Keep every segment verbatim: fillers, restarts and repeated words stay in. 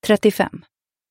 trettiofem.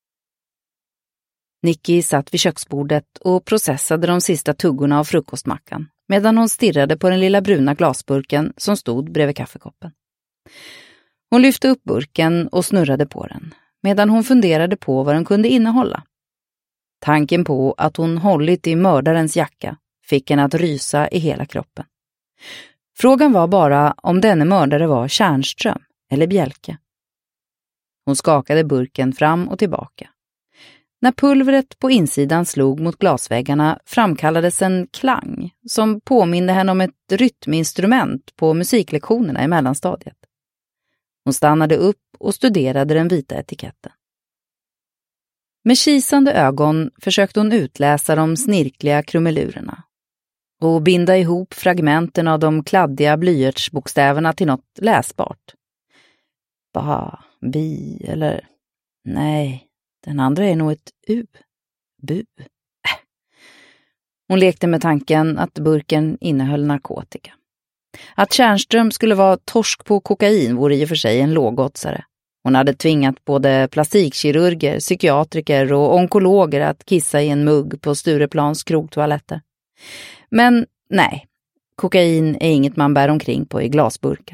Nicky satt vid köksbordet och processade de sista tuggorna av frukostmackan medan hon stirrade på den lilla bruna glasburken som stod bredvid kaffekoppen. Hon lyfte upp burken och snurrade på den medan hon funderade på vad den kunde innehålla. Tanken på att hon hållit i mördarens jacka fick henne att rysa i hela kroppen. Frågan var bara om denne mördare var Tjärnström eller Bjelke. Hon skakade burken fram och tillbaka. När pulvret på insidan slog mot glasväggarna framkallades en klang som påminde henne om ett rytminstrument på musiklektionerna i mellanstadiet. Hon stannade upp och studerade den vita etiketten. Med kisande ögon försökte hon utläsa de snirkliga krumelurerna och binda ihop fragmenten av de kladdiga blyertsbokstäverna till något läsbart. Ba, bi eller... Nej, den andra är nog ett u. Bu. Äh. Hon lekte med tanken att burken innehöll narkotika. Att Tjärnström skulle vara torsk på kokain vore i och för sig en lågoddsare. Hon hade tvingat både plastikkirurger, psykiatriker och onkologer att kissa i en mugg på Stureplans krogtoaletter. Men nej, kokain är inget man bär omkring på i glasburkar.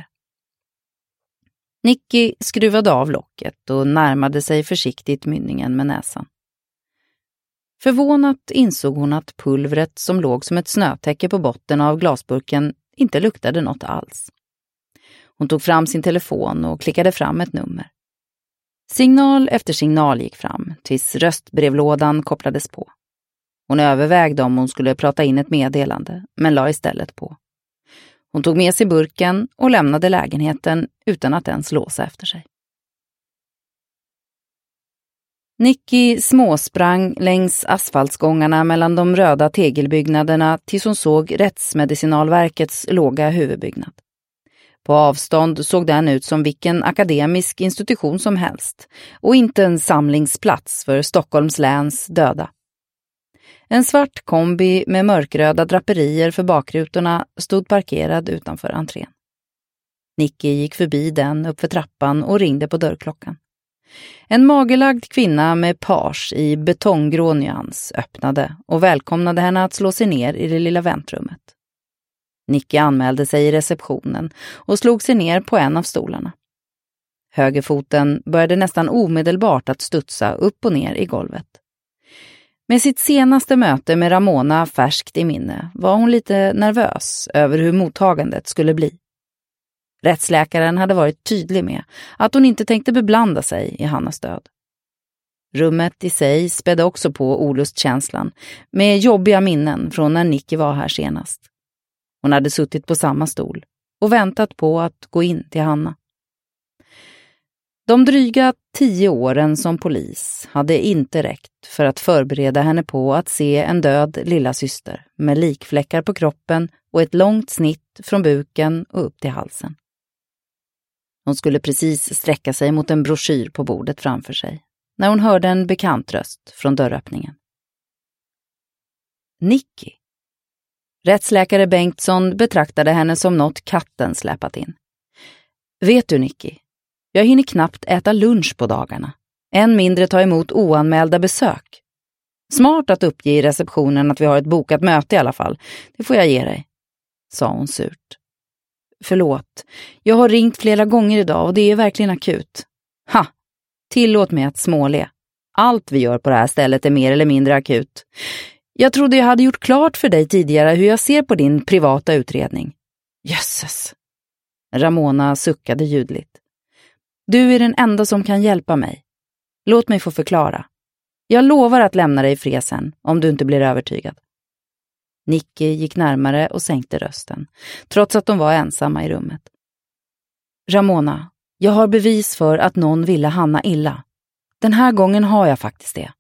Nicky skruvade av locket och närmade sig försiktigt mynningen med näsan. Förvånat insåg hon att pulvret som låg som ett snötäcke på botten av glasburken inte luktade något alls. Hon tog fram sin telefon och klickade fram ett nummer. Signal efter signal gick fram tills röstbrevlådan kopplades på. Hon övervägde om hon skulle prata in ett meddelande, men la istället på. Hon tog med sig burken och lämnade lägenheten utan att ens låsa efter sig. Nicky småsprang längs asfaltsgångarna mellan de röda tegelbyggnaderna tills hon såg Rättsmedicinalverkets låga huvudbyggnad. På avstånd såg den ut som vilken akademisk institution som helst och inte en samlingsplats för Stockholms läns döda. En svart kombi med mörkröda draperier för bakrutorna stod parkerad utanför entrén. Nicky gick förbi den uppför trappan och ringde på dörrklockan. En magerlagd kvinna med page i betonggrå nyans öppnade och välkomnade henne att slå sig ner i det lilla väntrummet. Nicky anmälde sig i receptionen och slog sig ner på en av stolarna. Högerfoten började nästan omedelbart att studsa upp och ner i golvet. Med sitt senaste möte med Ramona färskt i minne var hon lite nervös över hur mottagandet skulle bli. Rättsläkaren hade varit tydlig med att hon inte tänkte beblanda sig i Hannas död. Rummet i sig spädde också på olustkänslan med jobbiga minnen från när Nicky var här senast. Hon hade suttit på samma stol och väntat på att gå in till Hanna. De dryga tio åren som polis hade inte räckt för att förbereda henne på att se en död lilla syster med likfläckar på kroppen och ett långt snitt från buken och upp till halsen. Hon skulle precis sträcka sig mot en broschyr på bordet framför sig när hon hörde en bekant röst från dörröppningen. Nicky. Rättsläkare Bengtsson betraktade henne som något katten släpat in. Vet du, Nicky? Jag hinner knappt äta lunch på dagarna. Än mindre ta emot oanmälda besök. Smart att uppge i receptionen att vi har ett bokat möte i alla fall. Det får jag ge dig, sa hon surt. Förlåt, jag har ringt flera gånger idag och det är verkligen akut. Ha, tillåt mig att småle. Allt vi gör på det här stället är mer eller mindre akut. Jag trodde jag hade gjort klart för dig tidigare hur jag ser på din privata utredning. Jösses. Ramona suckade ljudligt. Du är den enda som kan hjälpa mig. Låt mig få förklara. Jag lovar att lämna dig i fred sen, om du inte blir övertygad. Nicky gick närmare och sänkte rösten, trots att de var ensamma i rummet. Ramona, jag har bevis för att någon ville Hanna illa. Den här gången har jag faktiskt det.